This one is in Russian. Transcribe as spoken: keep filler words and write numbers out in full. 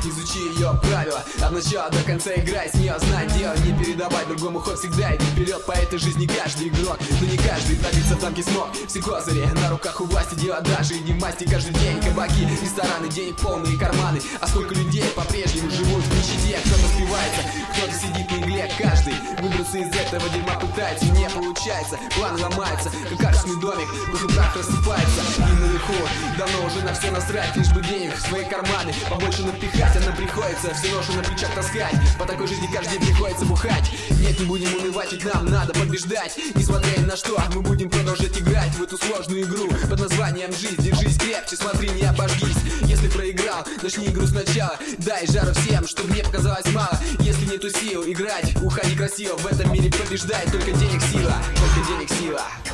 изучи ее правила. От начала до конца играй, с нее знай дело. Не передавай другому ход, всегда иди вперед. По этой жизни каждый игрок, но не каждый добиться в танке смог. Все козыри на руках у власти, дело даже и не в масти. Каждый день кабаки, рестораны, денег полные карманы. А сколько людей по-прежнему живут в нищете. Кто-то спивается, кто-то сидит на игле. Каждый выбраться из этого дерьма пытается, не получается. Планы ломаются, как карточный домик, в прах рассыпается. И наверху давно уже на все насрать, лишь бы денег в свои карманы побольше напихать. А нам приходится всю ношу на плечах таскать. По такой жизни каждый день приходится бухать. Нет, не будем унывать, ведь нам надо побеждать. Несмотря ни на что, мы будем продолжать играть в эту сложную игру под названием жизнь. Держись крепче, смотри, не обожгись. Если проиграл, начни игру сначала. Дай жару всем, чтобы мне показалось мало. Если нету сил играть, уходи красиво. В этом мире побеждает только денег сила, только денег сила.